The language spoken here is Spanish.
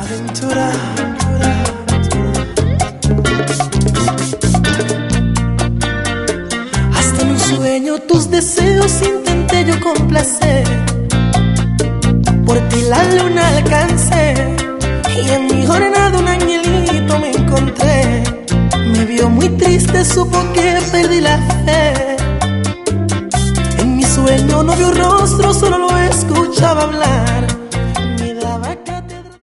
Ventura. Hasta en un sueño tus deseos intenté yo complacer. Por ti la luna alcancé y en mi jornada un angelito me encontré. Me vio muy triste, supo que perdí la fe. En mi sueño no vio rostro, solo lo escuchaba hablar.